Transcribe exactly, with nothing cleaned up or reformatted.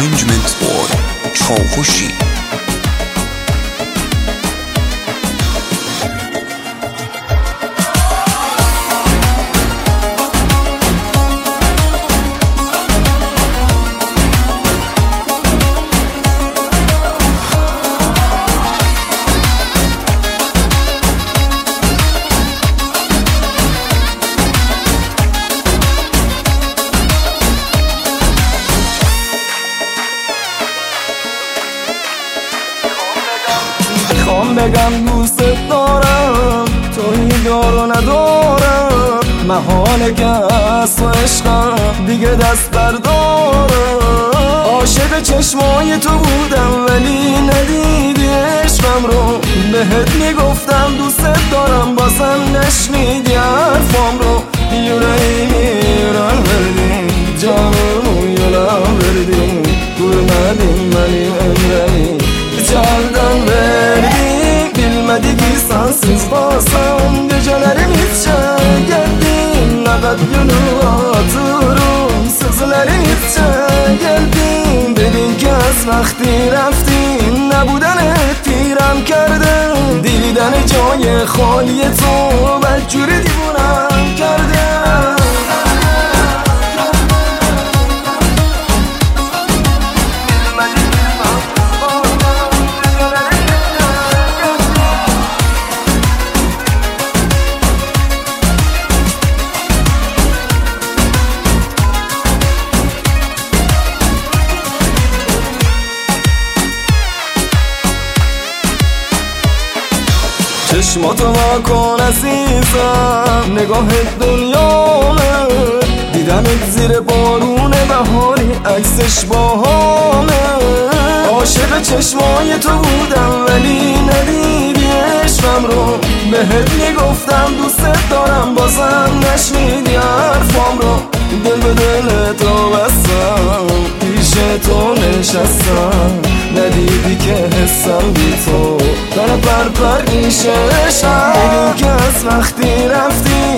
arrangement by Chaofushi. میخوام بگم دوست دارم توی دارو ندارم، محاله که از تو عشقم دیگه دست بردارم. عاشق چشمای تو بودم ولی ندیدی عشقم رو، بهت میگفتم دوست دارم بازم نشنیدی حرفام رو. yüreğimi yüren verdin, canımı yalan verdin, görmedin beni ömremi candan verdin. Bilmedi ki sensiz bazen gecelerim içe geldin, ne kadar gönül hatırım sızlarım içe geldin. Dedin ki az vakti raftin نبودنت پیرم کرده، دیدن جای خالی تو بدجوری دیوونم کرده. چشماتو وا کن عزیزم، نگاهت دنیامه، دیدنت زیر بارون بهاری عکسش باهامه. عاشق چشمای تو بودم ولی ندیدی عشقم رو، بهت میگفتم دوست دارم بازم نشنیدی حرفام رو. دل به دل تو بستم پیش تو نشستم، ندیدی که حسم بی تو داره پر پر میشه عشقم. دیدی که از وقتی رفتی